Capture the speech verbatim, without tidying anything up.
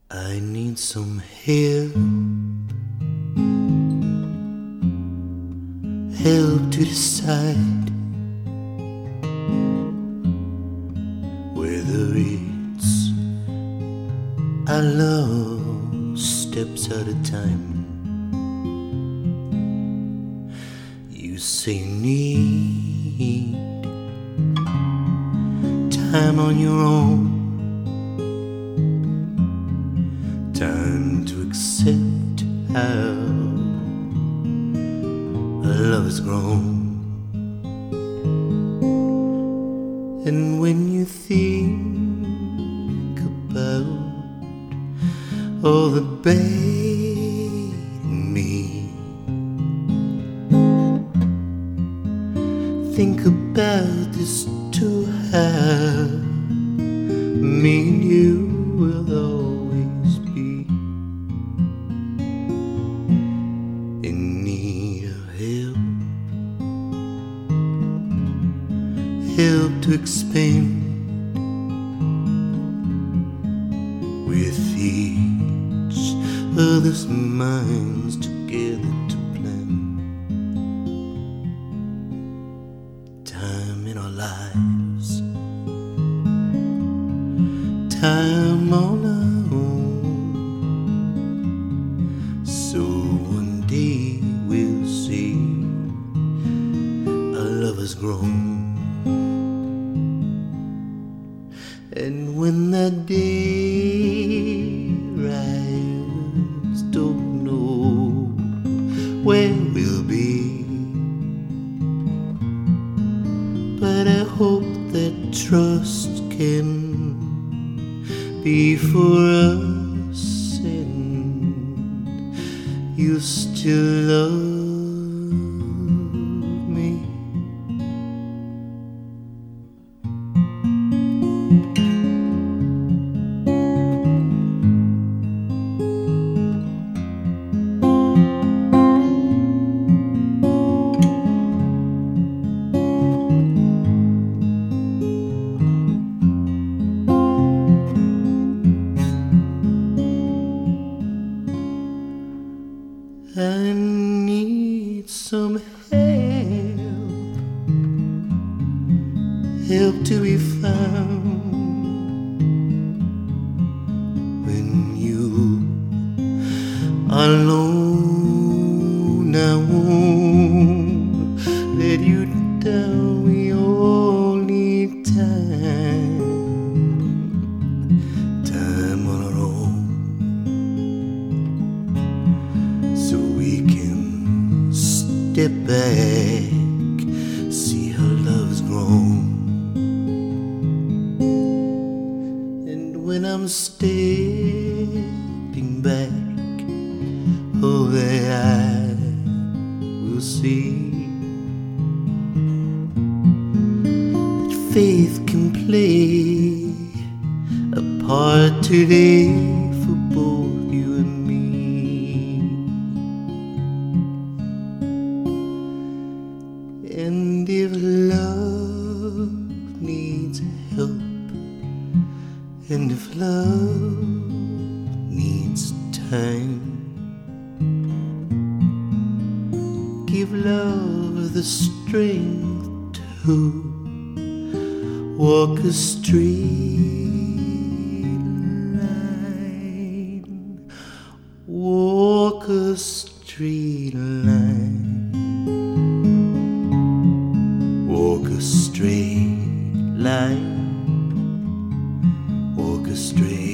I need some help, help to decide whether it's our love steps at a time. You say need time on your own, time to accept how our love has grown. And when you think about all the bad in me, think about this too, how me and you will always be in need of help, help to expand with each other's minds together to plan time in our lives, time on our own, so one day we'll see our love has grown. And when that day arrives, don't know where we'll be, but I hope that trust can be for us, and you still love me. I need some help, help to be found when you are alone. I won't let you down, we all need time, time on our own, so we can step back, see how love's grown. And when I'm stepping back, oh, that I will see that faith can play a part today for both you and me. And if love needs help, and if love needs time, give love the strength to walk a straight line, walk a straight line. Walk a straight line, walk a straight